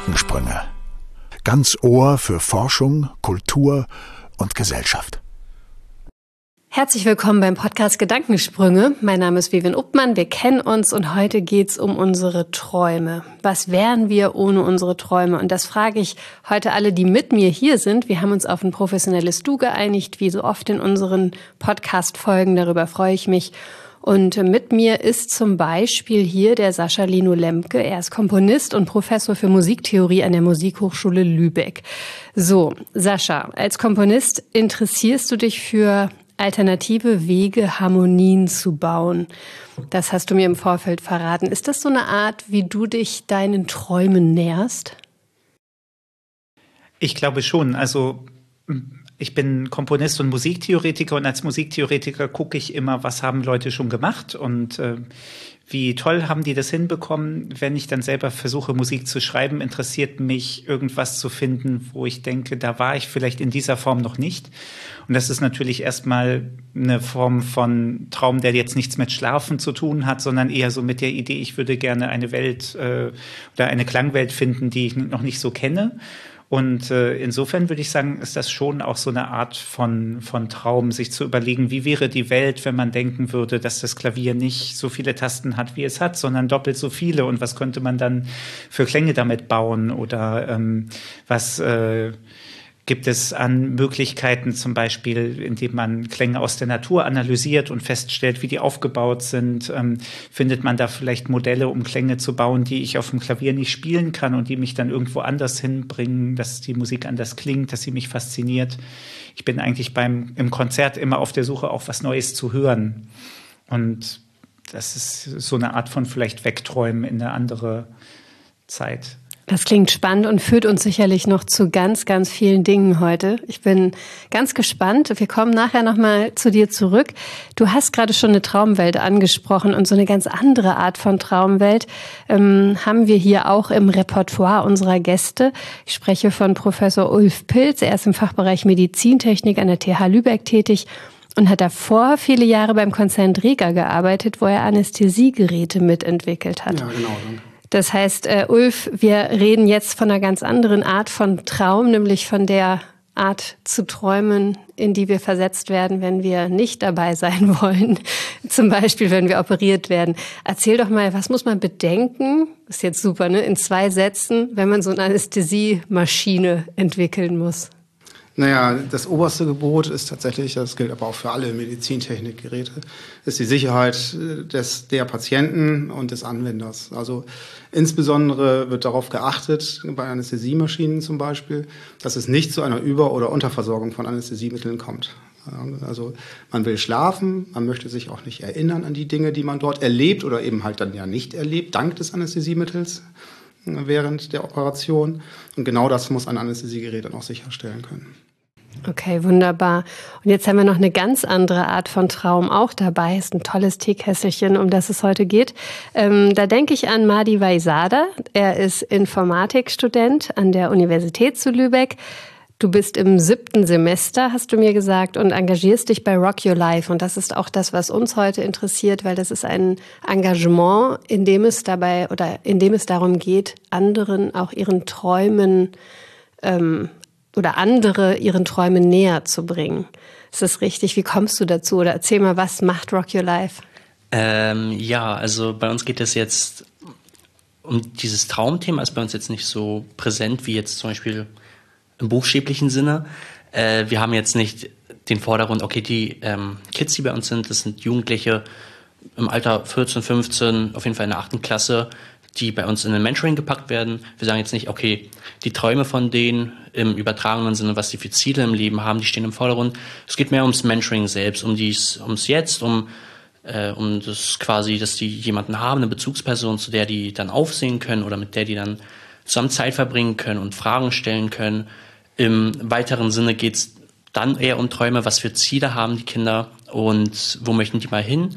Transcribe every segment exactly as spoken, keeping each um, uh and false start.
Gedankensprünge. Ganz Ohr für Forschung, Kultur und Gesellschaft. Herzlich willkommen beim Podcast Gedankensprünge. Mein Name ist Vivian Uppmann, wir kennen uns und heute geht's um unsere Träume. Was wären wir ohne unsere Träume? Und das frage ich heute alle, die mit mir hier sind. Wir haben uns auf ein professionelles Du geeinigt, wie so oft in unseren Podcast-Folgen. Darüber freue ich mich. Und mit mir ist zum Beispiel hier der Sascha Lino Lemke. Er ist Komponist und Professor für Musiktheorie an der Musikhochschule Lübeck. So, Sascha, als Komponist interessierst du dich für alternative Wege, Harmonien zu bauen. Das hast du mir im Vorfeld verraten. Ist das so eine Art, wie du dich deinen Träumen näherst? Ich glaube schon. Also ich bin Komponist und Musiktheoretiker und als Musiktheoretiker gucke ich immer, was haben Leute schon gemacht und äh, wie toll haben die das hinbekommen. Wenn ich dann selber versuche, Musik zu schreiben, interessiert mich, irgendwas zu finden, wo ich denke, da war ich vielleicht in dieser Form noch nicht. Und das ist natürlich erstmal eine Form von Traum, der jetzt nichts mit Schlafen zu tun hat, sondern eher so mit der Idee, ich würde gerne eine Welt äh, oder eine Klangwelt finden, die ich noch nicht so kenne. Und äh, insofern würde ich sagen, ist das schon auch so eine Art von, von Traum, sich zu überlegen, wie wäre die Welt, wenn man denken würde, dass das Klavier nicht so viele Tasten hat, wie es hat, sondern doppelt so viele. Und was könnte man dann für Klänge damit bauen? Oder ähm, was äh, gibt es an Möglichkeiten, zum Beispiel, indem man Klänge aus der Natur analysiert und feststellt, wie die aufgebaut sind? Ähm, findet man da vielleicht Modelle, um Klänge zu bauen, die ich auf dem Klavier nicht spielen kann und die mich dann irgendwo anders hinbringen, dass die Musik anders klingt, dass sie mich fasziniert? Ich bin eigentlich beim im Konzert immer auf der Suche, auch was Neues zu hören. Und das ist so eine Art von vielleicht Wegträumen in eine andere Zeit. Das klingt spannend und führt uns sicherlich noch zu ganz, ganz vielen Dingen heute. Ich bin ganz gespannt. Wir kommen nachher nochmal zu dir zurück. Du hast gerade schon eine Traumwelt angesprochen und so eine ganz andere Art von Traumwelt ähm, haben wir hier auch im Repertoire unserer Gäste. Ich spreche von Professor Ulf Pilz. Er ist im Fachbereich Medizintechnik an der T H Lübeck tätig und hat davor viele Jahre beim Konzern Dräger gearbeitet, wo er Anästhesiegeräte mitentwickelt hat. Ja, genau. Danke. Das heißt, äh, Ulf, wir reden jetzt von einer ganz anderen Art von Traum, nämlich von der Art zu träumen, in die wir versetzt werden, wenn wir nicht dabei sein wollen. Zum Beispiel, wenn wir operiert werden. Erzähl doch mal, was muss man bedenken? Ist jetzt super, ne? In zwei Sätzen, wenn man so eine Anästhesiemaschine entwickeln muss. Naja, das oberste Gebot ist tatsächlich, das gilt aber auch für alle Medizintechnikgeräte, ist die Sicherheit des, der Patienten und des Anwenders. Also insbesondere wird darauf geachtet, bei Anästhesiemaschinen zum Beispiel, dass es nicht zu einer Über- oder Unterversorgung von Anästhesiemitteln kommt. Also man will schlafen, man möchte sich auch nicht erinnern an die Dinge, die man dort erlebt oder eben halt dann ja nicht erlebt, dank des Anästhesiemittels während der Operation. Und genau das muss ein Anästhesiegerät dann auch sicherstellen können. Okay, wunderbar. Und jetzt haben wir noch eine ganz andere Art von Traum auch dabei. Ist ein tolles Teekesselchen, um das es heute geht. Ähm, da denke ich an Mahdi Vaizada. Er ist Informatikstudent an der Universität zu Lübeck. Du bist im siebten Semester, hast du mir gesagt, und engagierst dich bei Rock Your Life. Und das ist auch das, was uns heute interessiert, weil das ist ein Engagement, in dem es dabei oder in dem es darum geht, anderen auch ihren Träumen ähm, oder andere ihren Träumen näher zu bringen. Ist das richtig? Wie kommst du dazu? Oder erzähl mal, was macht Rock Your Life? Ähm, ja, also bei uns geht es jetzt um dieses Traumthema, ist bei uns jetzt nicht so präsent wie jetzt zum Beispiel im buchstäblichen Sinne. Äh, wir haben jetzt nicht den Vordergrund, okay, die ähm, Kids, die bei uns sind, das sind Jugendliche im Alter vierzehn, fünfzehn, auf jeden Fall in der achten Klasse, die bei uns in ein Mentoring gepackt werden. Wir sagen jetzt nicht, okay, die Träume von denen im übertragenen Sinne, was die für Ziele im Leben haben, die stehen im Vordergrund. Es geht mehr ums Mentoring selbst, um dies, ums Jetzt, um, äh, um das quasi, dass die jemanden haben, eine Bezugsperson, zu der die dann aufsehen können oder mit der die dann zusammen Zeit verbringen können und Fragen stellen können. Im weiteren Sinne geht es dann eher um Träume, was für Ziele haben die Kinder und wo möchten die mal hin.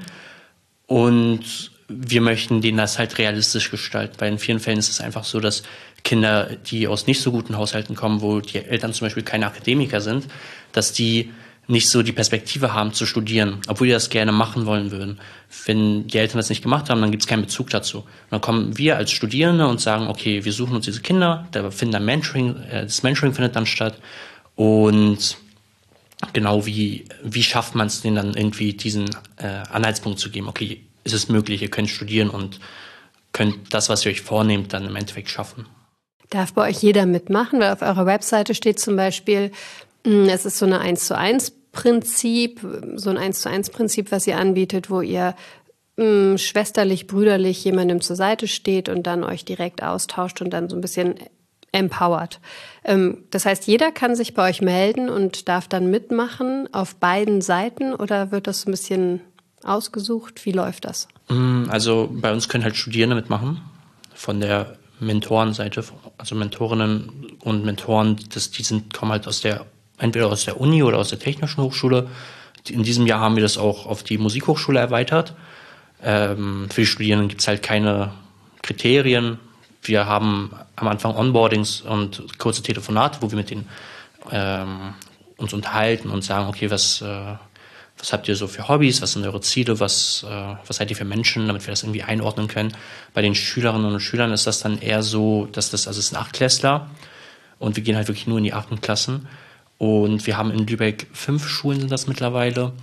Und wir möchten denen das halt realistisch gestalten, weil in vielen Fällen ist es einfach so, dass Kinder, die aus nicht so guten Haushalten kommen, wo die Eltern zum Beispiel keine Akademiker sind, dass die nicht so die Perspektive haben zu studieren, obwohl die das gerne machen wollen würden. Wenn die Eltern das nicht gemacht haben, dann gibt es keinen Bezug dazu. Und dann kommen wir als Studierende und sagen, okay, wir suchen uns diese Kinder, da finden dann Mentoring, äh, das Mentoring findet dann statt. Und genau wie, wie schafft man es denen dann irgendwie diesen äh, Anhaltspunkt zu geben, okay, ist es möglich, ihr könnt studieren und könnt das, was ihr euch vornehmt, dann im Endeffekt schaffen. Darf bei euch jeder mitmachen? Weil auf eurer Webseite steht zum Beispiel, es ist so eine eins zu eins Prinzip, so ein eins zu eins Prinzip, was ihr anbietet, wo ihr mh, schwesterlich, brüderlich jemandem zur Seite steht und dann euch direkt austauscht und dann so ein bisschen empowert. Ähm, das heißt, jeder kann sich bei euch melden und darf dann mitmachen auf beiden Seiten oder wird das ein bisschen ausgesucht? Wie läuft das? Also bei uns können halt Studierende mitmachen von der Mentorenseite, also Mentorinnen und Mentoren, das, die sind, kommen halt aus der, entweder aus der Uni oder aus der Technischen Hochschule. In diesem Jahr haben wir das auch auf die Musikhochschule erweitert. Ähm, für die Studierenden gibt es halt keine Kriterien. Wir haben am Anfang Onboardings und kurze Telefonate, wo wir mit denen ähm, uns unterhalten und sagen, okay, was, äh, was habt ihr so für Hobbys, was sind eure Ziele, was, äh, was seid ihr für Menschen, damit wir das irgendwie einordnen können. Bei den Schülerinnen und Schülern ist das dann eher so, dass das, also es sind Achtklässler und wir gehen halt wirklich nur in die achten Klassen. Und wir haben in Lübeck fünf Schulen sind das mittlerweile.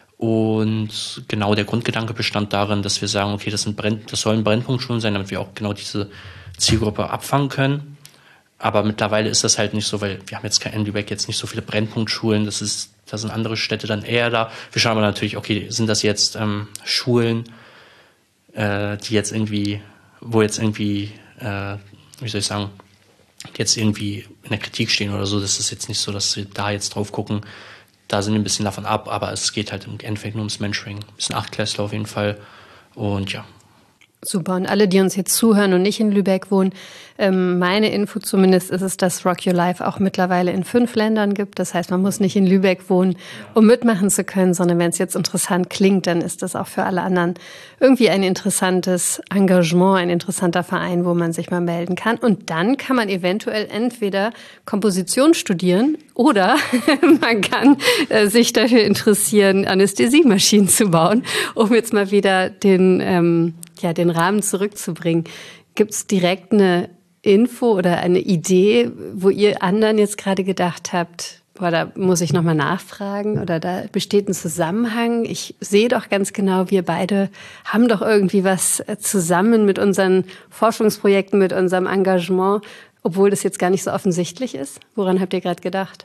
Und genau der Grundgedanke bestand darin, dass wir sagen, okay, das, sind Brenn, das sollen Brennpunktschulen sein, damit wir auch genau diese Zielgruppe abfangen können. Aber mittlerweile ist das halt nicht so, weil wir haben jetzt in Lübeck jetzt nicht so viele Brennpunktschulen. Das ist, da sind andere Städte dann eher da. Wir schauen aber natürlich, okay, sind das jetzt ähm, Schulen, äh, die jetzt irgendwie, wo jetzt irgendwie, äh, wie soll ich sagen, jetzt irgendwie in der Kritik stehen oder so. Das ist jetzt nicht so, dass wir da jetzt drauf gucken. Da sind wir ein bisschen davon ab, aber es geht halt im Endeffekt nur ums Mentoring. Das sind Achtklässler auf jeden Fall. Und ja. Super. Und alle, die uns jetzt zuhören und nicht in Lübeck wohnen, ähm, meine Info zumindest ist es, dass Rock Your Life auch mittlerweile in fünf Ländern gibt. Das heißt, man muss nicht in Lübeck wohnen, um mitmachen zu können, sondern wenn es jetzt interessant klingt, dann ist das auch für alle anderen irgendwie ein interessantes Engagement, ein interessanter Verein, wo man sich mal melden kann. Und dann kann man eventuell entweder Komposition studieren oder man kann äh, sich dafür interessieren, Anästhesiemaschinen zu bauen, um jetzt mal wieder den ähm, ja, den Rahmen zurückzubringen. Gibt es direkt eine Info oder eine Idee, wo ihr anderen jetzt gerade gedacht habt, boah, da muss ich nochmal nachfragen oder da besteht ein Zusammenhang? Ich sehe doch ganz genau, wir beide haben doch irgendwie was zusammen mit unseren Forschungsprojekten, mit unserem Engagement, obwohl das jetzt gar nicht so offensichtlich ist. Woran habt ihr gerade gedacht?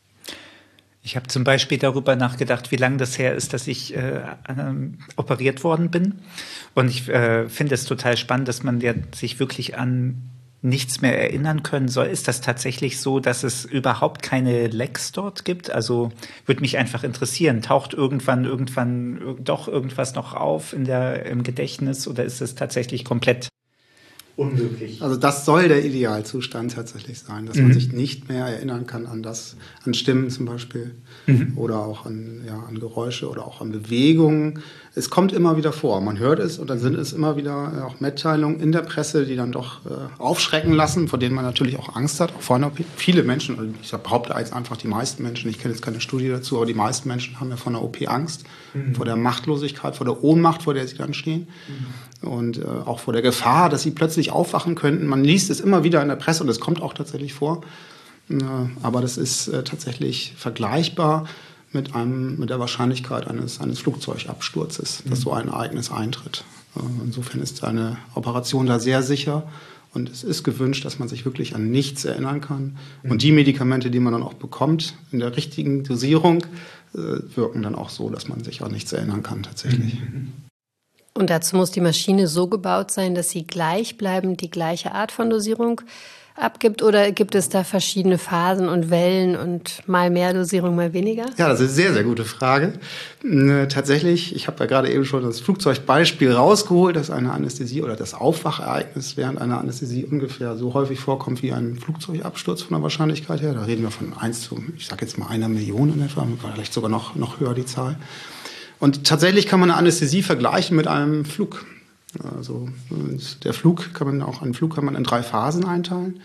Ich habe zum Beispiel darüber nachgedacht, wie lange das her ist, dass ich äh, ähm, operiert worden bin. Und ich äh, finde es total spannend, dass man ja sich wirklich an nichts mehr erinnern können soll. Ist das tatsächlich so, dass es überhaupt keine Lecks dort gibt? Also würde mich einfach interessieren, taucht irgendwann irgendwann doch irgendwas noch auf in der, im Gedächtnis oder ist es tatsächlich komplett unmöglich? Also das soll der Idealzustand tatsächlich sein, dass mhm. man sich nicht mehr erinnern kann an das, an Stimmen zum Beispiel mhm. oder auch an, ja, an Geräusche oder auch an Bewegungen. Es kommt immer wieder vor, man hört es und dann sind es immer wieder auch Mitteilungen in der Presse, die dann doch äh, aufschrecken lassen, vor denen man natürlich auch Angst hat. Auch vor einer, viele Menschen, also ich behaupte jetzt einfach die meisten Menschen, ich kenne jetzt keine Studie dazu, aber die meisten Menschen haben ja vor einer O P Angst, mhm. vor der Machtlosigkeit, vor der Ohnmacht, vor der sie dann stehen. Mhm. Und äh, auch vor der Gefahr, dass sie plötzlich aufwachen könnten. Man liest es immer wieder in der Presse und es kommt auch tatsächlich vor. Äh, aber das ist äh, tatsächlich vergleichbar mit, einem, mit der Wahrscheinlichkeit eines, eines Flugzeugabsturzes, dass mhm. so ein Ereignis eintritt. Äh, insofern ist eine Operation da sehr sicher. Und es ist gewünscht, dass man sich wirklich an nichts erinnern kann. Mhm. Und die Medikamente, die man dann auch bekommt, in der richtigen Dosierung, äh, wirken dann auch so, dass man sich an nichts erinnern kann tatsächlich. Mhm. Und dazu muss die Maschine so gebaut sein, dass sie gleichbleibend die gleiche Art von Dosierung abgibt? Oder gibt es da verschiedene Phasen und Wellen und mal mehr Dosierung, mal weniger? Ja, das ist eine sehr, sehr gute Frage. Tatsächlich, ich habe da gerade eben schon das Flugzeugbeispiel rausgeholt, dass eine Anästhesie oder das Aufwachereignis während einer Anästhesie ungefähr so häufig vorkommt wie ein Flugzeugabsturz von der Wahrscheinlichkeit her. Da reden wir von eins zu, ich sage jetzt mal einer Million in etwa, vielleicht sogar noch, noch höher die Zahl. Und tatsächlich kann man eine Anästhesie vergleichen mit einem Flug. Also der Flug kann man auch, einen Flug kann man in drei Phasen einteilen.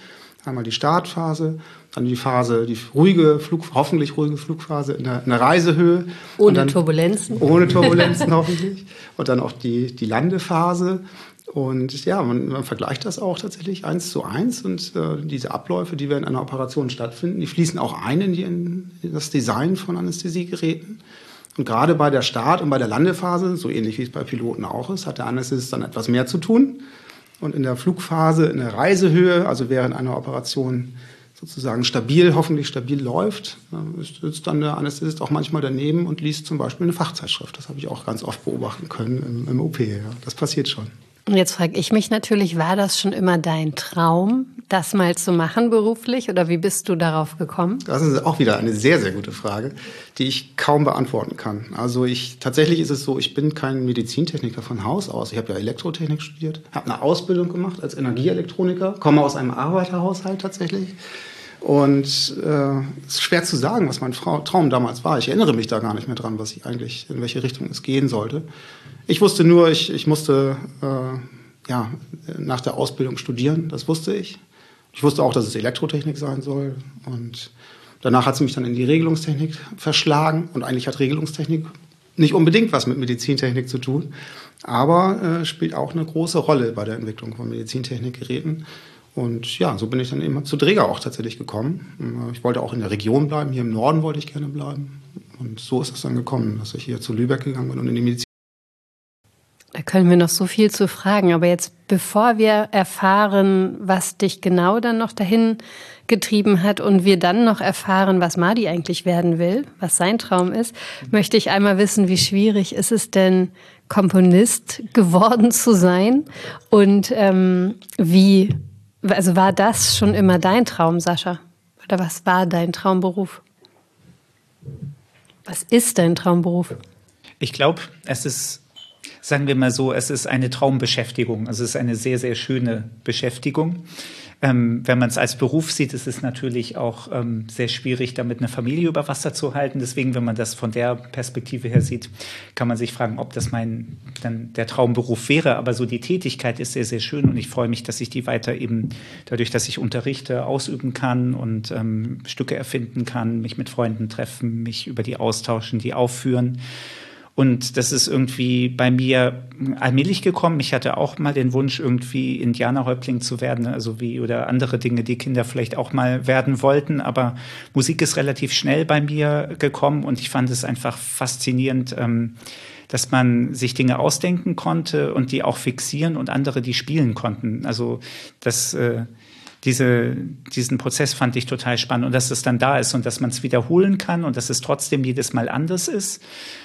Einmal die Startphase, dann die Phase, die ruhige, Flug, hoffentlich ruhige Flugphase in der, in der Reisehöhe. Ohne dann, Turbulenzen. Ohne Turbulenzen hoffentlich. Und dann auch die, die Landephase. Und ja, man, man vergleicht das auch tatsächlich eins zu eins. Und äh, diese Abläufe, die während einer Operation stattfinden, die fließen auch ein in, die, in das Design von Anästhesiegeräten. Und gerade bei der Start- und bei der Landephase, so ähnlich wie es bei Piloten auch ist, hat der Anästhesist dann etwas mehr zu tun. Und in der Flugphase, in der Reisehöhe, also während einer Operation sozusagen stabil, hoffentlich stabil läuft, sitzt dann der Anästhesist auch manchmal daneben und liest zum Beispiel eine Fachzeitschrift. Das habe ich auch ganz oft beobachten können im, im O P. Ja. Das passiert schon. Und jetzt frage ich mich natürlich, war das schon immer dein Traum, das mal zu machen beruflich? Oder wie bist du darauf gekommen? Das ist auch wieder eine sehr, sehr gute Frage, die ich kaum beantworten kann. Also ich tatsächlich ist es so, ich bin kein Medizintechniker von Haus aus. Ich habe ja Elektrotechnik studiert, habe eine Ausbildung gemacht als Energieelektroniker, komme aus einem Arbeiterhaushalt tatsächlich. Und es äh, ist schwer zu sagen, was mein Traum damals war. Ich erinnere mich da gar nicht mehr dran, was ich eigentlich, in welche Richtung es gehen sollte. Ich wusste nur, ich, ich musste äh, ja, nach der Ausbildung studieren, das wusste ich. Ich wusste auch, dass es Elektrotechnik sein soll. Und danach hat es mich dann in die Regelungstechnik verschlagen. Und eigentlich hat Regelungstechnik nicht unbedingt was mit Medizintechnik zu tun, aber äh, spielt auch eine große Rolle bei der Entwicklung von Medizintechnikgeräten. Und ja, so bin ich dann eben zu Dräger auch tatsächlich gekommen. Ich wollte auch in der Region bleiben, hier im Norden wollte ich gerne bleiben. Und so ist es dann gekommen, dass ich hier zu Lübeck gegangen bin und in die Medizin. Da können wir noch so viel zu fragen, aber jetzt, bevor wir erfahren, was dich genau dann noch dahin getrieben hat und wir dann noch erfahren, was Madi eigentlich werden will, was sein Traum ist, möchte ich einmal wissen, wie schwierig ist es denn, Komponist geworden zu sein und ähm, wie... Also war das schon immer dein Traum, Sascha? Oder was war dein Traumberuf? Was ist dein Traumberuf? Ich glaube, es ist, sagen wir mal so, es ist eine Traumbeschäftigung. Also es ist eine sehr, sehr schöne Beschäftigung. Ähm, wenn man es als Beruf sieht, ist es natürlich auch ähm, sehr schwierig, damit eine Familie über Wasser zu halten. Deswegen, wenn man das von der Perspektive her sieht, kann man sich fragen, ob das mein dann der Traumberuf wäre. Aber so die Tätigkeit ist sehr, sehr schön und ich freue mich, dass ich die weiter eben dadurch, dass ich unterrichte, ausüben kann und ähm, Stücke erfinden kann, mich mit Freunden treffen, mich über die austauschen, die aufführen. Und das ist irgendwie bei mir allmählich gekommen. Ich hatte auch mal den Wunsch, irgendwie Indianerhäuptling zu werden, also wie oder andere Dinge, die Kinder vielleicht auch mal werden wollten. Aber Musik ist relativ schnell bei mir gekommen und ich fand es einfach faszinierend, ähm, dass man sich Dinge ausdenken konnte und die auch fixieren und andere die spielen konnten. Also das äh, Diese, diesen Prozess fand ich total spannend und dass es dann da ist und dass man es wiederholen kann und dass es trotzdem jedes Mal anders ist.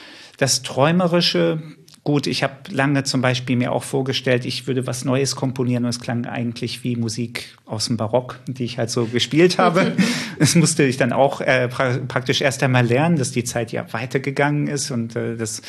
Das Träumerische, gut, ich habe lange zum Beispiel mir auch vorgestellt, ich würde was Neues komponieren und es klang eigentlich wie Musik aus dem Barock, die ich halt so gespielt habe. Das musste ich dann auch äh, pra- praktisch erst einmal lernen, dass die Zeit ja weitergegangen ist und äh, dass,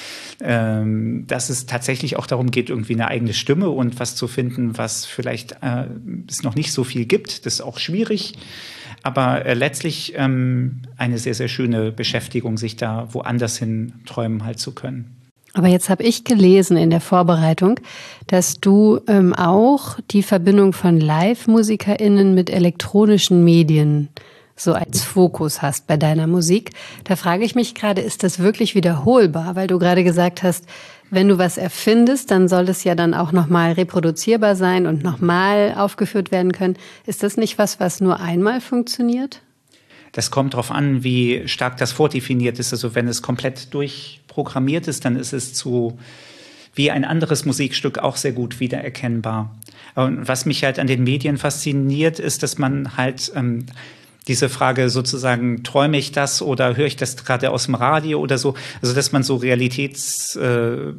ähm, dass es tatsächlich auch darum geht, irgendwie eine eigene Stimme und was zu finden, was vielleicht äh, es noch nicht so viel gibt. Das ist auch schwierig. Aber äh, letztlich ähm, eine sehr, sehr schöne Beschäftigung, sich da woanders hin träumen halt zu können. Aber jetzt habe ich gelesen in der Vorbereitung, dass du ähm, auch die Verbindung von Live-MusikerInnen mit elektronischen Medien so als Fokus hast bei deiner Musik. Da frage ich mich gerade, ist das wirklich wiederholbar? Weil du gerade gesagt hast, wenn du was erfindest, dann soll es ja dann auch nochmal reproduzierbar sein und nochmal aufgeführt werden können. Ist das nicht was, was nur einmal funktioniert? Das kommt darauf an, wie stark das vordefiniert ist. Also wenn es komplett durchprogrammiert ist, dann ist es zu wie ein anderes Musikstück auch sehr gut wiedererkennbar. Und was mich halt an den Medien fasziniert, ist, dass man halt ähm, diese Frage sozusagen, träume ich das oder höre ich das gerade aus dem Radio oder so, also dass man so Realitäts, äh,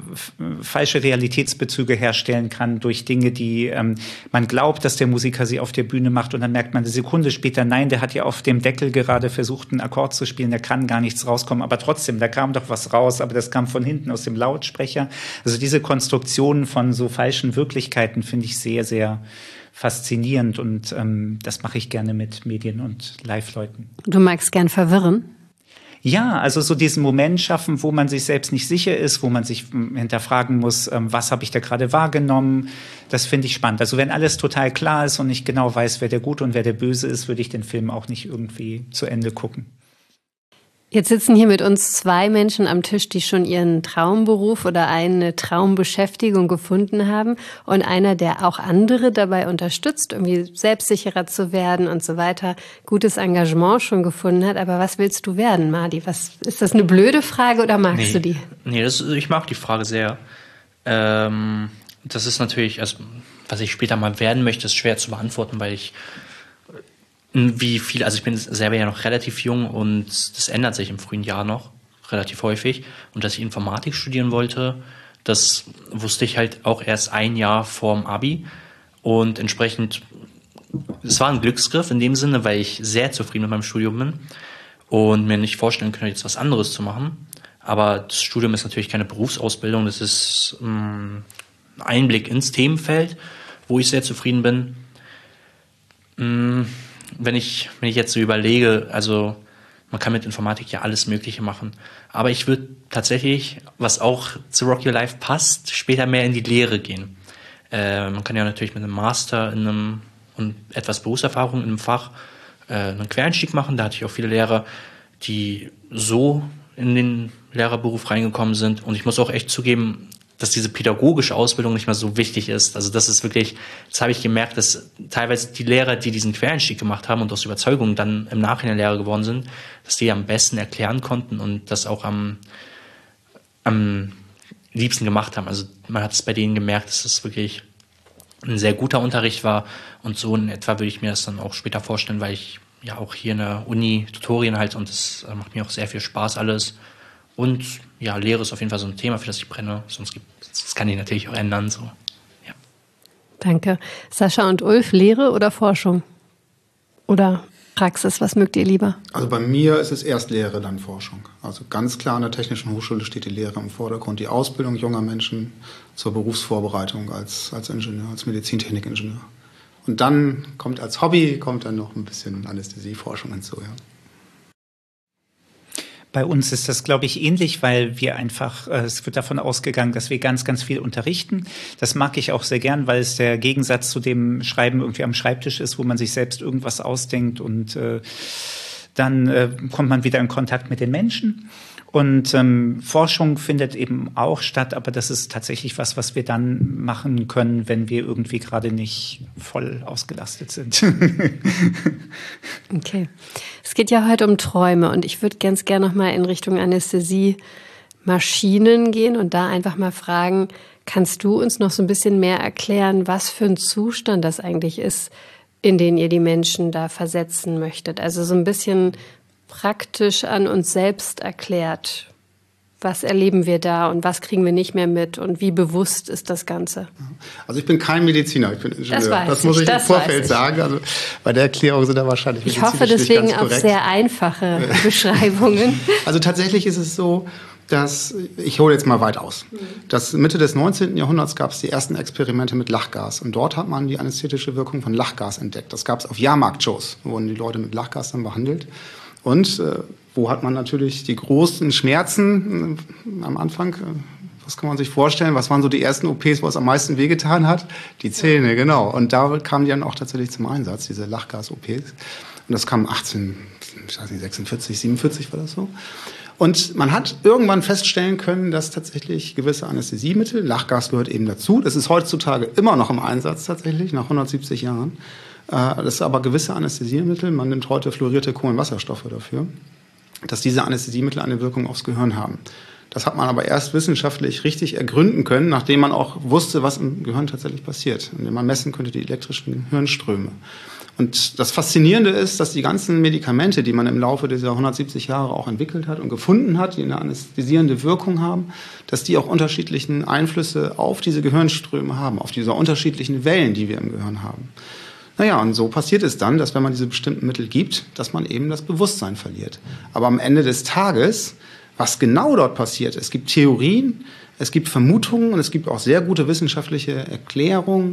falsche Realitätsbezüge herstellen kann durch Dinge, die ähm, man glaubt, dass der Musiker sie auf der Bühne macht und dann merkt man eine Sekunde später, nein, der hat ja auf dem Deckel gerade versucht, einen Akkord zu spielen, da kann gar nichts rauskommen, aber trotzdem, da kam doch was raus, aber das kam von hinten aus dem Lautsprecher. Also diese Konstruktionen von so falschen Wirklichkeiten finde ich sehr, sehr faszinierend und ähm, das mache ich gerne mit Medien und Live-Leuten. Du magst gern verwirren? Ja, also so diesen Moment schaffen, wo man sich selbst nicht sicher ist, wo man sich hinterfragen muss, was habe ich da gerade wahrgenommen. Das finde ich spannend. Also wenn alles total klar ist und ich genau weiß, wer der Gute und wer der Böse ist, würde ich den Film auch nicht irgendwie zu Ende gucken. Jetzt sitzen hier mit uns zwei Menschen am Tisch, die schon ihren Traumberuf oder eine Traumbeschäftigung gefunden haben und einer, der auch andere dabei unterstützt, irgendwie selbstsicherer zu werden und so weiter, gutes Engagement schon gefunden hat. Aber was willst du werden, Madi? Was, ist das eine blöde Frage oder magst nee, du die? Nee, das, ich mag die Frage sehr. Ähm, das ist natürlich, also, was ich später mal werden möchte, ist schwer zu beantworten, weil ich wie viel, also ich bin selber ja noch relativ jung und das ändert sich im frühen Jahr noch relativ häufig. Und dass ich Informatik studieren wollte, das wusste ich halt auch erst ein Jahr vorm Abi. Und entsprechend, es war ein Glücksgriff in dem Sinne, weil ich sehr zufrieden mit meinem Studium bin und mir nicht vorstellen könnte, jetzt was anderes zu machen. Aber das Studium ist natürlich keine Berufsausbildung, das ist ein Einblick ins Themenfeld, wo ich sehr zufrieden bin. Wenn ich, wenn ich jetzt so überlege, also man kann mit Informatik ja alles Mögliche machen. Aber ich würde tatsächlich, was auch zu Rock Your Life passt, später mehr in die Lehre gehen. Äh, man kann ja natürlich mit einem Master in einem und etwas Berufserfahrung in einem Fach äh, einen Quereinstieg machen. Da hatte ich auch viele Lehrer, die so in den Lehrerberuf reingekommen sind. Und ich muss auch echt zugeben, dass diese pädagogische Ausbildung nicht mehr so wichtig ist. Also das ist wirklich, das habe ich gemerkt, dass teilweise die Lehrer, die diesen Quereinstieg gemacht haben und aus Überzeugung dann im Nachhinein Lehrer geworden sind, dass die am besten erklären konnten und das auch am, am liebsten gemacht haben. Also man hat es bei denen gemerkt, dass es wirklich ein sehr guter Unterricht war und so in etwa würde ich mir das dann auch später vorstellen, weil ich ja auch hier in der Uni Tutorien halte und das macht mir auch sehr viel Spaß alles. Und ja, Lehre ist auf jeden Fall so ein Thema, für das ich brenne. Sonst gibt, das kann ich natürlich auch ändern. So. Ja. Danke. Sascha und Ulf, Lehre oder Forschung? Oder Praxis, was mögt ihr lieber? Also bei mir ist es erst Lehre, dann Forschung. Also ganz klar an der Technischen Hochschule steht die Lehre im Vordergrund. Die Ausbildung junger Menschen zur Berufsvorbereitung als, als Ingenieur, als Medizintechnikingenieur. Und dann kommt als Hobby, kommt dann noch ein bisschen Anästhesieforschung hinzu, ja. Bei uns ist das, glaube ich, ähnlich, weil wir einfach, äh, es wird davon ausgegangen, dass wir ganz, ganz viel unterrichten. Das mag ich auch sehr gern, weil es der Gegensatz zu dem Schreiben irgendwie am Schreibtisch ist, wo man sich selbst irgendwas ausdenkt und äh, dann äh, kommt man wieder in Kontakt mit den Menschen. Und ähm, Forschung findet eben auch statt, aber das ist tatsächlich was, was wir dann machen können, wenn wir irgendwie gerade nicht voll ausgelastet sind. Okay. Es geht ja heute um Träume und ich würde ganz gerne noch mal in Richtung Anästhesie-Maschinen gehen und da einfach mal fragen, kannst du uns noch so ein bisschen mehr erklären, was für ein Zustand das eigentlich ist, in den ihr die Menschen da versetzen möchtet? Also so ein bisschen praktisch an uns selbst erklärt. Was erleben wir da und was kriegen wir nicht mehr mit und wie bewusst ist das Ganze? Also ich bin kein Mediziner, ich bin Ingenieur. Das, weiß das muss ich, ich im Vorfeld ich. sagen. Also bei der Erklärung sind da wahrscheinlich Ich hoffe deswegen nicht ganz auf sehr einfache Beschreibungen. Also tatsächlich ist es so, dass, ich hole jetzt mal weit aus, dass Mitte des neunzehnten Jahrhunderts gab es die ersten Experimente mit Lachgas. Und dort hat man die anästhetische Wirkung von Lachgas entdeckt. Das gab es auf Jahrmarktshows, wo wurden die Leute mit Lachgas dann behandelt. Und äh, wo hat man natürlich die großen Schmerzen äh, am Anfang? Äh, was kann man sich vorstellen? Was waren so die ersten O Ps, wo es am meisten wehgetan hat? Die Zähne, genau. Und da kamen die dann auch tatsächlich zum Einsatz, diese Lachgas-O Ps. Und das kam achtzehnhundertsechsundvierzig, siebenundvierzig war das so. Und man hat irgendwann feststellen können, dass tatsächlich gewisse Anästhesiemittel, Lachgas gehört eben dazu, das ist heutzutage immer noch im Einsatz tatsächlich, nach hundertsiebzig Jahren. Das ist aber gewisse Anästhesiemittel, man nimmt heute fluorierte Kohlenwasserstoffe dafür, dass diese Anästhesiemittel eine Wirkung aufs Gehirn haben. Das hat man aber erst wissenschaftlich richtig ergründen können, nachdem man auch wusste, was im Gehirn tatsächlich passiert, indem man messen könnte die elektrischen Hirnströme. Und das Faszinierende ist, dass die ganzen Medikamente, die man im Laufe dieser hundertsiebzig Jahre auch entwickelt hat und gefunden hat, die eine anästhesierende Wirkung haben, dass die auch unterschiedlichen Einflüsse auf diese Gehirnströme haben, auf diese unterschiedlichen Wellen, die wir im Gehirn haben. Naja, und so passiert es dann, dass wenn man diese bestimmten Mittel gibt, dass man eben das Bewusstsein verliert. Aber am Ende des Tages, was genau dort passiert, es gibt Theorien, es gibt Vermutungen und es gibt auch sehr gute wissenschaftliche Erklärungen,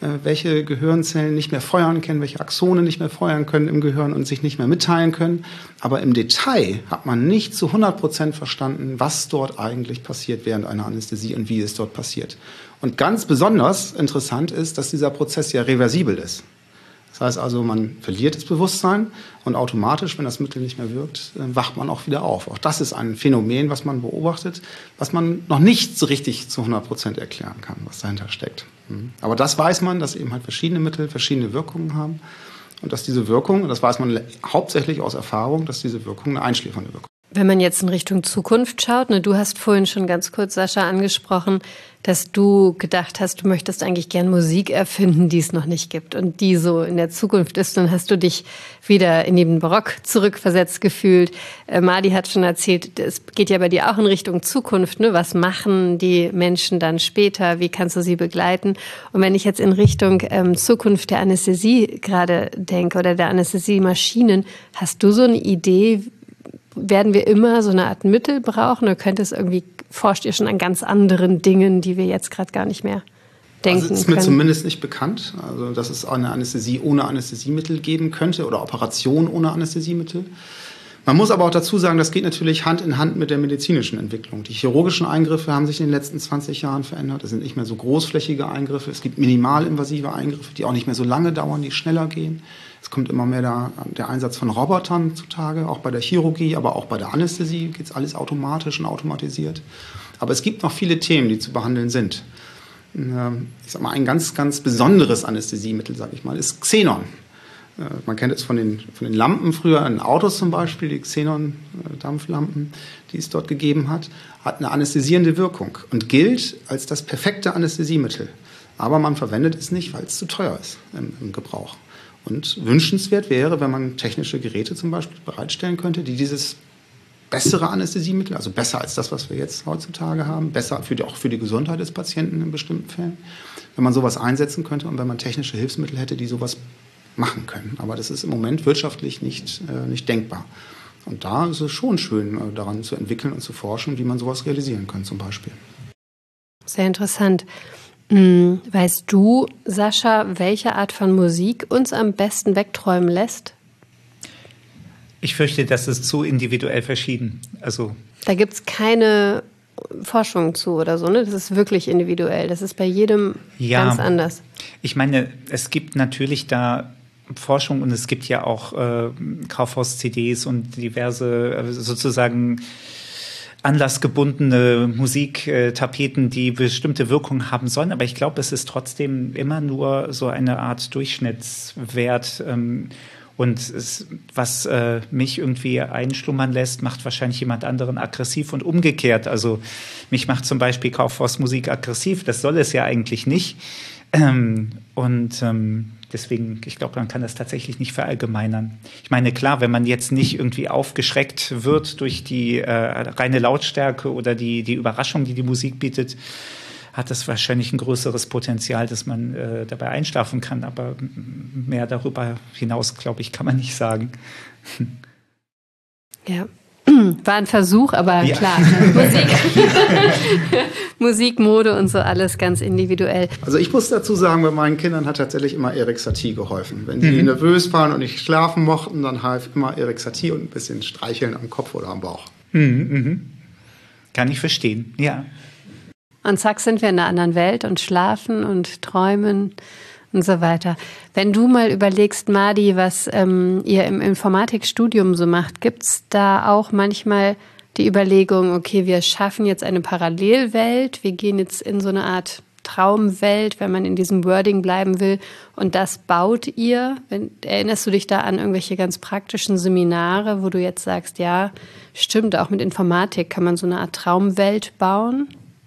welche Gehirnzellen nicht mehr feuern können, welche Axone nicht mehr feuern können im Gehirn und sich nicht mehr mitteilen können. Aber im Detail hat man nicht zu hundert Prozent verstanden, was dort eigentlich passiert während einer Anästhesie und wie es dort passiert. Und ganz besonders interessant ist, dass dieser Prozess ja reversibel ist. Das heißt also, man verliert das Bewusstsein und automatisch, wenn das Mittel nicht mehr wirkt, wacht man auch wieder auf. Auch das ist ein Phänomen, was man beobachtet, was man noch nicht so richtig zu hundert Prozent erklären kann, was dahinter steckt. Aber das weiß man, dass eben halt verschiedene Mittel verschiedene Wirkungen haben und dass diese Wirkung, und das weiß man hauptsächlich aus Erfahrung, dass diese Wirkung eine einschläfernde Wirkung ist. Wenn man jetzt in Richtung Zukunft schaut, ne, du hast vorhin schon ganz kurz, Sascha, angesprochen, dass du gedacht hast, du möchtest eigentlich gern Musik erfinden, die es noch nicht gibt und die so in der Zukunft ist. Dann hast du dich wieder in den Barock zurückversetzt gefühlt. Äh, Madi hat schon erzählt, es geht ja bei dir auch in Richtung Zukunft. Ne? Was machen die Menschen dann später? Wie kannst du sie begleiten? Und wenn ich jetzt in Richtung ähm, Zukunft der Anästhesie gerade denke oder der Anästhesiemaschinen, hast du so eine Idee? Werden wir immer so eine Art Mittel brauchen oder könnte es irgendwie, forscht ihr schon an ganz anderen Dingen, die wir jetzt gerade gar nicht mehr denken können? Also ist mir zumindest nicht bekannt, also dass es eine Anästhesie ohne Anästhesiemittel geben könnte oder Operation ohne Anästhesiemittel. Man muss aber auch dazu sagen, das geht natürlich Hand in Hand mit der medizinischen Entwicklung. Die chirurgischen Eingriffe haben sich in den letzten zwanzig Jahren verändert. Es sind nicht mehr so großflächige Eingriffe. Es gibt minimalinvasive Eingriffe, die auch nicht mehr so lange dauern, die schneller gehen. Es kommt immer mehr der, der Einsatz von Robotern zutage, auch bei der Chirurgie, aber auch bei der Anästhesie geht es alles automatisch und automatisiert. Aber es gibt noch viele Themen, die zu behandeln sind. Ich sag mal, ein ganz, ganz besonderes Anästhesiemittel, sage ich mal, ist Xenon. Man kennt es von den, von den Lampen früher in Autos zum Beispiel, die Xenon-Dampflampen, die es dort gegeben hat, hat eine anästhesierende Wirkung und gilt als das perfekte Anästhesiemittel. Aber man verwendet es nicht, weil es zu teuer ist im, im Gebrauch. Und wünschenswert wäre, wenn man technische Geräte zum Beispiel bereitstellen könnte, die dieses bessere Anästhesiemittel, also besser als das, was wir jetzt heutzutage haben, besser für die, auch für die Gesundheit des Patienten in bestimmten Fällen, wenn man sowas einsetzen könnte und wenn man technische Hilfsmittel hätte, die sowas machen können. Aber das ist im Moment wirtschaftlich nicht, äh, nicht denkbar. Und da ist es schon schön, äh, daran zu entwickeln und zu forschen, wie man sowas realisieren kann zum Beispiel. Sehr interessant. Hm, weißt du, Sascha, welche Art von Musik uns am besten wegträumen lässt? Ich fürchte, das ist zu individuell verschieden. Also da gibt es keine Forschung zu oder so, ne? Das ist wirklich individuell. Das ist bei jedem ja, ganz anders. Ich meine, es gibt natürlich da Forschung und es gibt ja auch äh, Kaufhaus-C Ds und diverse äh, sozusagen anlassgebundene Musiktapeten, die bestimmte Wirkungen haben sollen. Aber ich glaube, es ist trotzdem immer nur so eine Art Durchschnittswert. Ähm, Und es, was äh, mich irgendwie einschlummern lässt, macht wahrscheinlich jemand anderen aggressiv und umgekehrt. Also mich macht zum Beispiel Kaufhausmusik aggressiv. Das soll es ja eigentlich nicht. Ähm, und ähm, deswegen, ich glaube, man kann das tatsächlich nicht verallgemeinern. Ich meine, klar, wenn man jetzt nicht irgendwie aufgeschreckt wird durch die äh, reine Lautstärke oder die, die Überraschung, die die Musik bietet, hat das wahrscheinlich ein größeres Potenzial, dass man äh, dabei einschlafen kann. Aber mehr darüber hinaus, glaube ich, kann man nicht sagen. Ja, war ein Versuch, aber ja. Klar. Musik, Musik, Mode und so alles ganz individuell. Also ich muss dazu sagen, bei meinen Kindern hat tatsächlich immer Erik Satie geholfen. Wenn sie mhm. nervös waren und nicht schlafen mochten, dann half immer Erik Satie und ein bisschen Streicheln am Kopf oder am Bauch. Mhm, mhm. Kann ich verstehen, ja. Und zack sind wir in einer anderen Welt und schlafen und träumen und so weiter. Wenn du mal überlegst, Madi, was ähm, ihr im Informatikstudium so macht, gibt's da auch manchmal die Überlegung, okay, wir schaffen jetzt eine Parallelwelt, wir gehen jetzt in so eine Art Traumwelt, wenn man in diesem Wording bleiben will, und das baut ihr? Wenn, erinnerst du dich da an irgendwelche ganz praktischen Seminare, wo du jetzt sagst, ja, stimmt, auch mit Informatik kann man so eine Art Traumwelt bauen?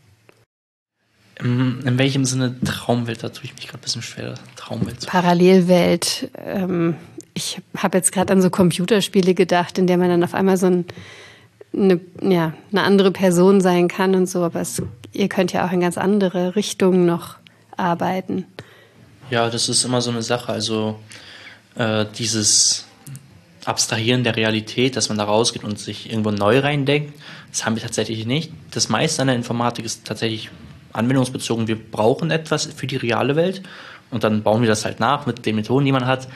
In welchem Sinne Traumwelt? Da tue ich mich gerade ein bisschen schwer. Traumwelt. Parallelwelt. Ähm, ich habe jetzt gerade an so Computerspiele gedacht, in der man dann auf einmal so ein, eine, ja, eine andere Person sein kann und so. Aber es, ihr könnt ja auch in ganz andere Richtungen noch arbeiten. Ja, das ist immer so eine Sache. Also äh, dieses Abstrahieren der Realität, dass man da rausgeht und sich irgendwo neu reindenkt, das haben wir tatsächlich nicht. Das meiste an der Informatik ist tatsächlich anwendungsbezogen. Wir brauchen etwas für die reale Welt und dann bauen wir das halt nach mit den Methoden, die man hat.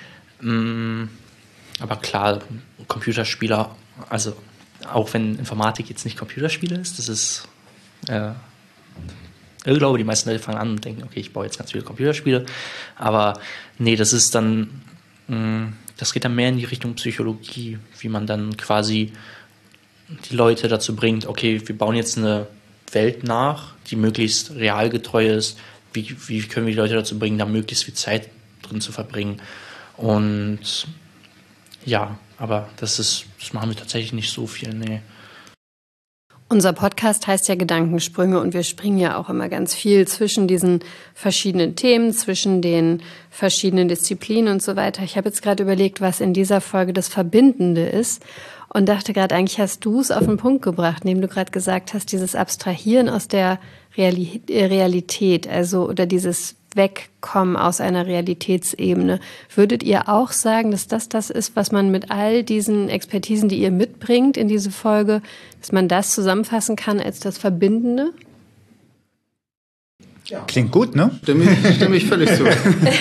Aber klar, Computerspieler, also auch wenn Informatik jetzt nicht Computerspiele ist, das ist äh, ich glaube, die meisten Leute fangen an und denken, okay, ich baue jetzt ganz viele Computerspiele, aber nee, das ist dann, mh, das geht dann mehr in die Richtung Psychologie, wie man dann quasi die Leute dazu bringt, okay, wir bauen jetzt eine Welt nach, die möglichst realgetreu ist, wie, wie können wir die Leute dazu bringen, da möglichst viel Zeit drin zu verbringen. Und ja, aber das ist, das machen wir tatsächlich nicht so viel, nee. Unser Podcast heißt ja Gedankensprünge und wir springen ja auch immer ganz viel zwischen diesen verschiedenen Themen, zwischen den verschiedenen Disziplinen und so weiter. Ich habe jetzt gerade überlegt, was in dieser Folge das Verbindende ist und dachte gerade, eigentlich hast du es auf den Punkt gebracht, indem du gerade gesagt hast, dieses Abstrahieren aus der Realität, also oder dieses Wegkommen aus einer Realitätsebene. Würdet ihr auch sagen, dass das das ist, was man mit all diesen Expertisen, die ihr mitbringt in diese Folge, dass man das zusammenfassen kann als das Verbindende? Ja. Klingt gut, ne? Stimme ich, stimme ich völlig zu.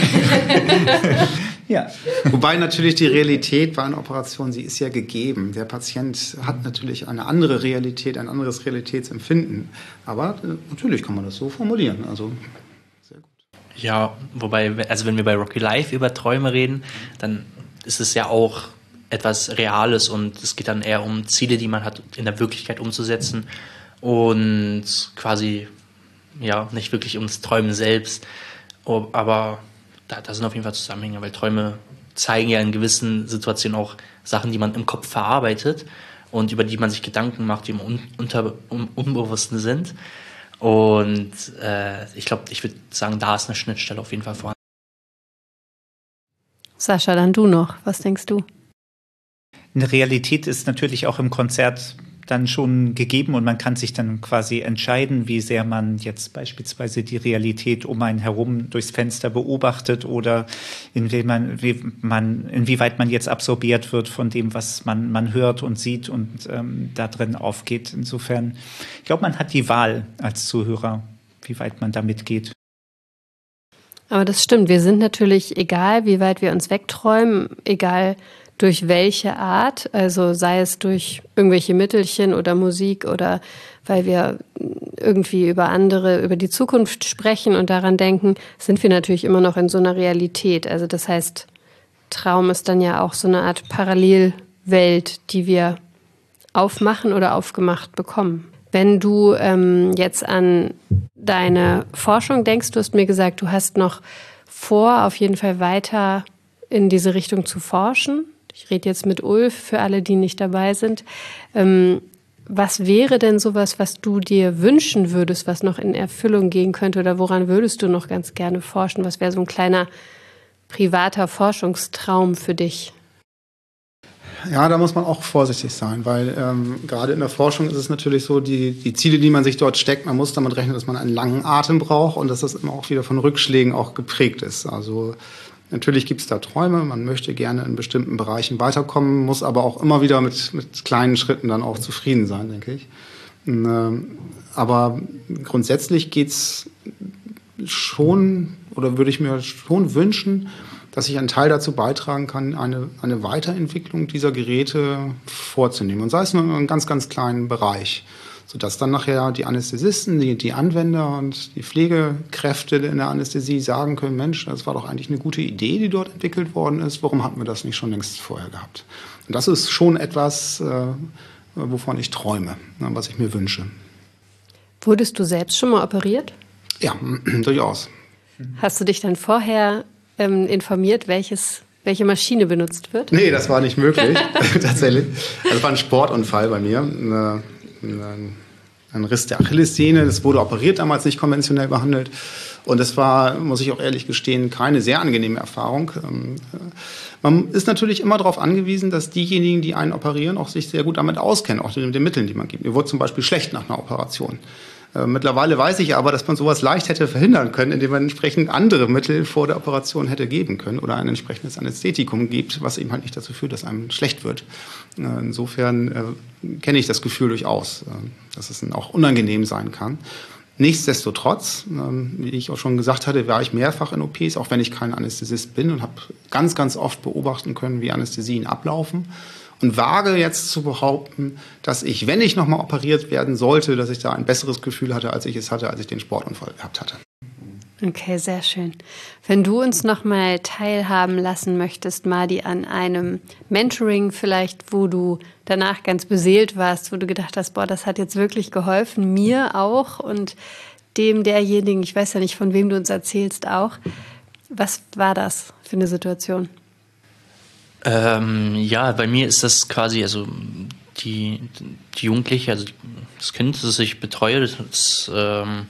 Ja. Wobei natürlich die Realität bei einer Operation, sie ist ja gegeben. Der Patient hat natürlich eine andere Realität, ein anderes Realitätsempfinden. Aber äh, natürlich kann man das so formulieren. Also sehr gut. Ja, wobei, also wenn wir bei Rocky Life über Träume reden, dann ist es ja auch etwas Reales und es geht dann eher um Ziele, die man hat, in der Wirklichkeit umzusetzen und quasi, ja, nicht wirklich ums Träumen selbst. Aber da, da sind auf jeden Fall Zusammenhänge, weil Träume zeigen ja in gewissen Situationen auch Sachen, die man im Kopf verarbeitet und über die man sich Gedanken macht, die im Un- unter, um, Unbewussten sind. Und äh, ich glaube, ich würde sagen, da ist eine Schnittstelle auf jeden Fall vorhanden. Sascha, dann du noch. Was denkst du? Eine Realität ist natürlich auch im Konzert dann schon gegeben und man kann sich dann quasi entscheiden, wie sehr man jetzt beispielsweise die Realität um einen herum durchs Fenster beobachtet oder inwie man, wie man, inwieweit man jetzt absorbiert wird von dem, was man, man hört und sieht und ähm, da drin aufgeht. Insofern, ich glaube, man hat die Wahl als Zuhörer, wie weit man da mitgeht. Aber das stimmt. Wir sind natürlich, egal wie weit wir uns wegträumen, egal durch welche Art, also sei es durch irgendwelche Mittelchen oder Musik oder weil wir irgendwie über andere, über die Zukunft sprechen und daran denken, sind wir natürlich immer noch in so einer Realität. Also das heißt, Traum ist dann ja auch so eine Art Parallelwelt, die wir aufmachen oder aufgemacht bekommen. Wenn du ähm, jetzt an deine Forschung denkst, du hast mir gesagt, du hast noch vor, auf jeden Fall weiter in diese Richtung zu forschen. Ich rede jetzt mit Ulf, für alle, die nicht dabei sind. Ähm, was wäre denn sowas, was du dir wünschen würdest, was noch in Erfüllung gehen könnte oder woran würdest du noch ganz gerne forschen? Was wäre so ein kleiner privater Forschungstraum für dich? Ja, da muss man auch vorsichtig sein, weil ähm, gerade in der Forschung ist es natürlich so, die, die Ziele, die man sich dort steckt, man muss damit rechnen, dass man einen langen Atem braucht und dass das immer auch wieder von Rückschlägen auch geprägt ist. Also natürlich gibt es da Träume, man möchte gerne in bestimmten Bereichen weiterkommen, muss aber auch immer wieder mit, mit kleinen Schritten dann auch zufrieden sein, denke ich. Ähm, aber grundsätzlich geht's schon, oder würde ich mir schon wünschen, dass ich einen Teil dazu beitragen kann, eine, eine Weiterentwicklung dieser Geräte vorzunehmen. Und sei es nur in einem ganz, ganz kleinen Bereich, sodass dann nachher die Anästhesisten, die, die Anwender und die Pflegekräfte in der Anästhesie sagen können, Mensch, das war doch eigentlich eine gute Idee, die dort entwickelt worden ist. Warum hatten wir das nicht schon längst vorher gehabt? Und das ist schon etwas, äh, wovon ich träume, was ich mir wünsche. Wurdest du selbst schon mal operiert? Ja, durchaus. Hast du dich dann vorher ähm, informiert, welches, welche Maschine benutzt wird? Nee, das war nicht möglich, tatsächlich. Das war ein Sportunfall bei mir. Eine, eine, ein Riss der Achillessehne. Das wurde operiert, damals nicht konventionell behandelt. Und das war, muss ich auch ehrlich gestehen, keine sehr angenehme Erfahrung. Man ist natürlich immer darauf angewiesen, dass diejenigen, die einen operieren, auch sich sehr gut damit auskennen, auch mit den Mitteln, die man gibt. Mir wurde zum Beispiel schlecht nach einer Operation. Mittlerweile weiß ich aber, dass man sowas leicht hätte verhindern können, indem man entsprechend andere Mittel vor der Operation hätte geben können oder ein entsprechendes Anästhetikum gibt, was eben halt nicht dazu führt, dass einem schlecht wird. Insofern äh, kenne ich das Gefühl durchaus, äh, dass es auch unangenehm sein kann. Nichtsdestotrotz, ähm, wie ich auch schon gesagt hatte, war ich mehrfach in O Ps, auch wenn ich kein Anästhesist bin und habe ganz, ganz oft beobachten können, wie Anästhesien ablaufen. Und wage jetzt zu behaupten, dass ich, wenn ich nochmal operiert werden sollte, dass ich da ein besseres Gefühl hatte, als ich es hatte, als ich den Sportunfall gehabt hatte. Okay, sehr schön. Wenn du uns nochmal teilhaben lassen möchtest, Madi, an einem Mentoring vielleicht, wo du danach ganz beseelt warst, wo du gedacht hast, boah, das hat jetzt wirklich geholfen, mir auch und dem derjenigen, ich weiß ja nicht, von wem du uns erzählst, auch. Was war das für eine Situation? Ähm, ja, bei mir ist das quasi, also die, die Jugendliche, also das Kind, das ich betreue, das ist, ähm,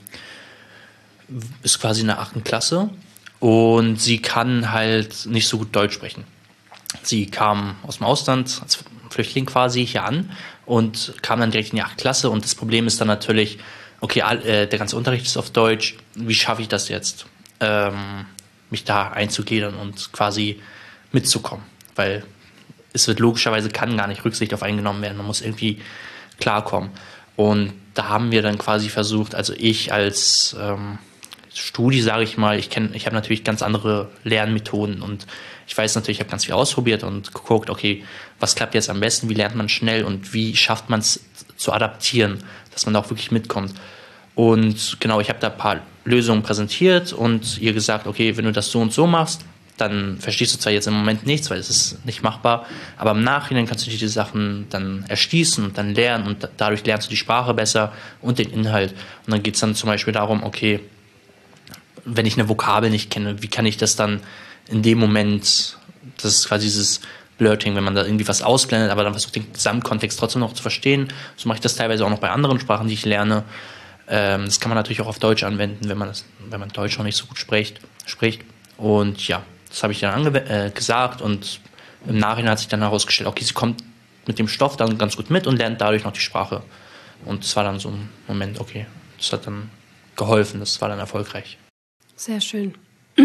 ist quasi in der achten Klasse und sie kann halt nicht so gut Deutsch sprechen. Sie kam aus dem Ausland als Flüchtling quasi hier an und kam dann direkt in die achte Klasse und das Problem ist dann natürlich, okay, äh, der ganze Unterricht ist auf Deutsch, wie schaffe ich das jetzt, ähm, mich da einzugliedern und quasi mitzukommen, weil es wird logischerweise, kann gar nicht Rücksicht auf einen genommen werden, man muss irgendwie klarkommen und da haben wir dann quasi versucht, also ich als ähm, Studi, sage ich mal, ich kenne, ich habe natürlich ganz andere Lernmethoden und ich weiß natürlich, ich habe ganz viel ausprobiert und geguckt, okay, was klappt jetzt am besten, wie lernt man schnell und wie schafft man es zu adaptieren, dass man da auch wirklich mitkommt. Und genau, ich habe da ein paar Lösungen präsentiert und ihr gesagt, okay, wenn du das so und so machst, dann verstehst du zwar jetzt im Moment nichts, weil es ist nicht machbar, aber im Nachhinein kannst du dir die Sachen dann erschließen und dann lernen und dadurch lernst du die Sprache besser und den Inhalt. Und dann geht es dann zum Beispiel darum, okay, wenn ich eine Vokabel nicht kenne, wie kann ich das dann in dem Moment, das ist quasi dieses Blurting, wenn man da irgendwie was ausblendet, aber dann versucht den Gesamtkontext trotzdem noch zu verstehen. So mache ich das teilweise auch noch bei anderen Sprachen, die ich lerne. Ähm, das kann man natürlich auch auf Deutsch anwenden, wenn man das, wenn man Deutsch noch nicht so gut spricht. spricht. Und ja, das habe ich dann ange- äh, gesagt und im Nachhinein hat sich dann herausgestellt, okay, sie kommt mit dem Stoff dann ganz gut mit und lernt dadurch noch die Sprache. Und das war dann so ein Moment, okay, das hat dann geholfen, das war dann erfolgreich. Sehr schön.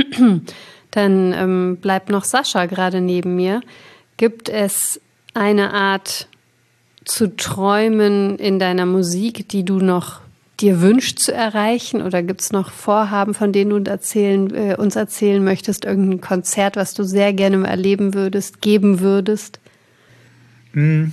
Dann ähm, bleibt noch Sascha gerade neben mir. Gibt es eine Art zu träumen in deiner Musik, die du noch dir wünschst zu erreichen? Oder gibt es noch Vorhaben, von denen du erzählen, äh, uns erzählen möchtest? Irgendein Konzert, was du sehr gerne erleben würdest, geben würdest? Mm.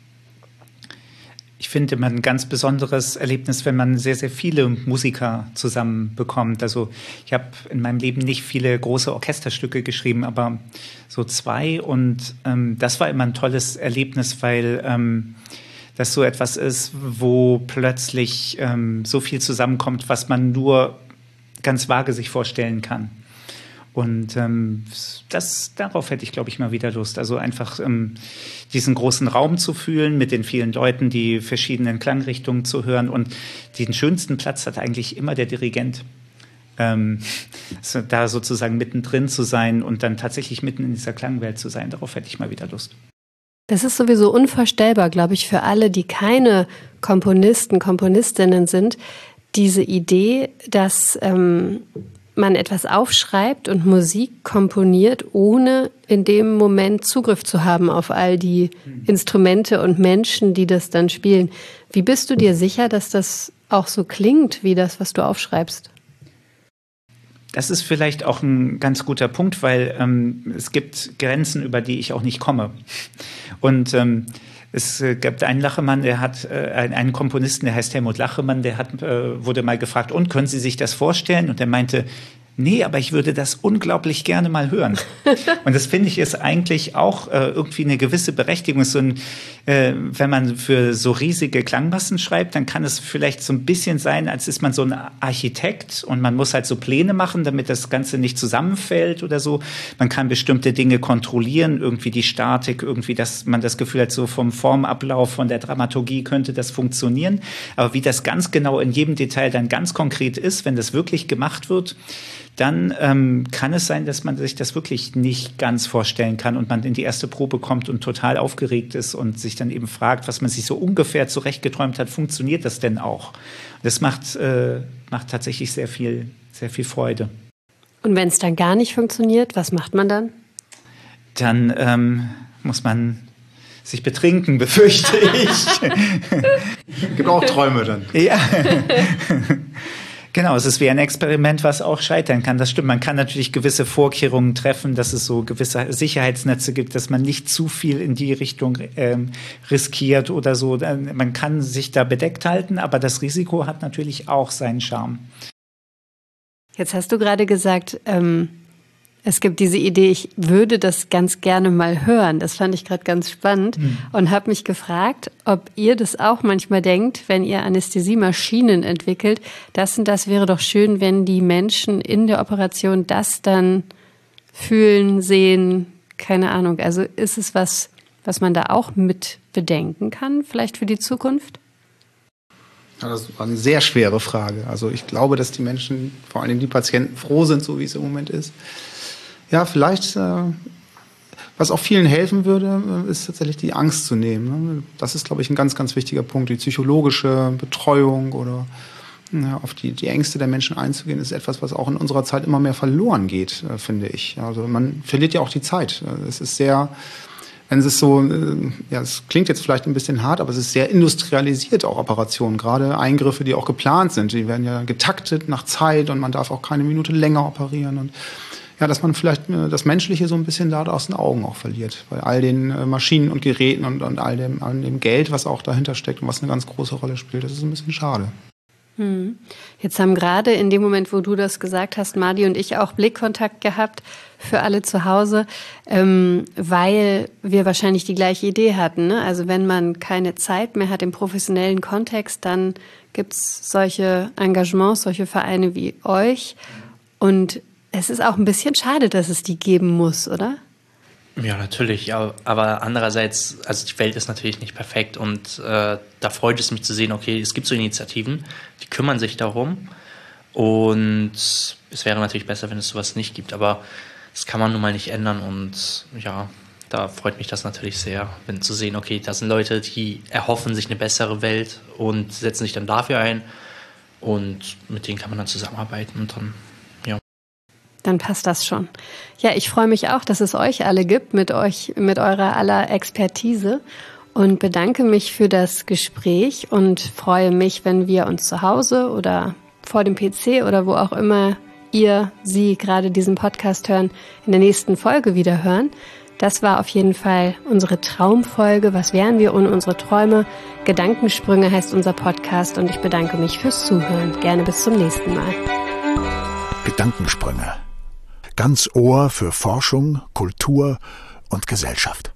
Ich finde immer ein ganz besonderes Erlebnis, wenn man sehr, sehr viele Musiker zusammenbekommt. Also ich habe in meinem Leben nicht viele große Orchesterstücke geschrieben, aber so zwei. Und ähm, das war immer ein tolles Erlebnis, weil ähm, das so etwas ist, wo plötzlich ähm, so viel zusammenkommt, was man nur ganz vage sich vorstellen kann. Und ähm, das, darauf hätte ich, glaube ich, mal wieder Lust. Also einfach ähm, diesen großen Raum zu fühlen, mit den vielen Leuten, die verschiedenen Klangrichtungen zu hören. Und den schönsten Platz hat eigentlich immer der Dirigent. Ähm, also da sozusagen mittendrin zu sein und dann tatsächlich mitten in dieser Klangwelt zu sein, darauf hätte ich mal wieder Lust. Das ist sowieso unvorstellbar, glaube ich, für alle, die keine Komponisten, Komponistinnen sind, diese Idee, dass ähm, man etwas aufschreibt und Musik komponiert, ohne in dem Moment Zugriff zu haben auf all die Instrumente und Menschen, die das dann spielen. Wie bist du dir sicher, dass das auch so klingt, wie das, was du aufschreibst? Das ist vielleicht auch ein ganz guter Punkt, weil ähm, es gibt Grenzen, über die ich auch nicht komme. Und ähm, es äh, gibt einen Lachemann, der hat äh, einen Komponisten, der heißt Helmut Lachemann, der hat, äh, wurde mal gefragt, und können Sie sich das vorstellen? Und er meinte, nee, aber ich würde das unglaublich gerne mal hören. Und das finde ich ist eigentlich auch äh, irgendwie eine gewisse Berechtigung. So ein, äh, wenn man für so riesige Klangmassen schreibt, dann kann es vielleicht so ein bisschen sein, als ist man so ein Architekt und man muss halt so Pläne machen, damit das Ganze nicht zusammenfällt oder so. Man kann bestimmte Dinge kontrollieren, irgendwie die Statik, irgendwie, dass man das Gefühl hat, so vom Formablauf, von der Dramaturgie könnte das funktionieren. Aber wie das ganz genau in jedem Detail dann ganz konkret ist, wenn das wirklich gemacht wird, dann ähm, kann es sein, dass man sich das wirklich nicht ganz vorstellen kann und man in die erste Probe kommt und total aufgeregt ist und sich dann eben fragt, was man sich so ungefähr zurechtgeträumt hat, funktioniert das denn auch? Das macht, äh, macht tatsächlich sehr viel, sehr viel Freude. Und wenn es dann gar nicht funktioniert, was macht man dann? Dann ähm, muss man sich betrinken, befürchte ich. Gibt auch Träume dann. Ja. Genau, es ist wie ein Experiment, was auch scheitern kann. Das stimmt. Man kann natürlich gewisse Vorkehrungen treffen, dass es so gewisse Sicherheitsnetze gibt, dass man nicht zu viel in die Richtung ähm, riskiert oder so. Man kann sich da bedeckt halten, aber das Risiko hat natürlich auch seinen Charme. Jetzt hast du gerade gesagt, ähm es gibt diese Idee, ich würde das ganz gerne mal hören. Das fand ich gerade ganz spannend mhm. und habe mich gefragt, ob ihr das auch manchmal denkt, wenn ihr Anästhesiemaschinen entwickelt. Das und das wäre doch schön, wenn die Menschen in der Operation das dann fühlen, sehen, keine Ahnung. Also ist es was, was man da auch mit bedenken kann, vielleicht für die Zukunft? Ja, das war eine sehr schwere Frage. Also ich glaube, dass die Menschen, vor allem die Patienten, froh sind, so wie es im Moment ist. Ja, vielleicht, äh, was auch vielen helfen würde, ist tatsächlich die Angst zu nehmen. Ne? Das ist, glaube ich, ein ganz, ganz wichtiger Punkt. Die psychologische Betreuung oder ja, auf die, die Ängste der Menschen einzugehen, ist etwas, was auch in unserer Zeit immer mehr verloren geht, äh, finde ich. Also man verliert ja auch die Zeit. Es ist sehr, wenn es so, äh, ja, es klingt jetzt vielleicht ein bisschen hart, aber es ist sehr industrialisiert, auch Operationen. Gerade Eingriffe, die auch geplant sind, die werden ja getaktet nach Zeit und man darf auch keine Minute länger operieren und ja, dass man vielleicht das Menschliche so ein bisschen da aus den Augen auch verliert. Bei all den Maschinen und Geräten und, und all, dem, all dem Geld, was auch dahinter steckt und was eine ganz große Rolle spielt. Das ist ein bisschen schade. Hm. Jetzt haben gerade in dem Moment, wo du das gesagt hast, Madi und ich auch Blickkontakt gehabt für alle zu Hause, ähm, weil wir wahrscheinlich die gleiche Idee hatten. Ne? Also wenn man keine Zeit mehr hat im professionellen Kontext, dann gibt es solche Engagements, solche Vereine wie euch. Und es ist auch ein bisschen schade, dass es die geben muss, oder? Ja, natürlich. Aber andererseits, also die Welt ist natürlich nicht perfekt und äh, da freut es mich zu sehen, okay, es gibt so Initiativen, die kümmern sich darum und es wäre natürlich besser, wenn es sowas nicht gibt, aber das kann man nun mal nicht ändern und ja, da freut mich das natürlich sehr, wenn zu sehen, okay, das sind Leute, die erhoffen sich eine bessere Welt und setzen sich dann dafür ein und mit denen kann man dann zusammenarbeiten und dann Dann passt das schon. Ja, ich freue mich auch, dass es euch alle gibt, mit euch, mit eurer aller Expertise und bedanke mich für das Gespräch und freue mich, wenn wir uns zu Hause oder vor dem P C oder wo auch immer ihr, Sie gerade diesen Podcast hören, in der nächsten Folge wieder hören. Das war auf jeden Fall unsere Traumfolge. Was wären wir ohne unsere Träume? Gedankensprünge heißt unser Podcast und ich bedanke mich fürs Zuhören. Gerne bis zum nächsten Mal. Gedankensprünge. Ganz Ohr für Forschung, Kultur und Gesellschaft.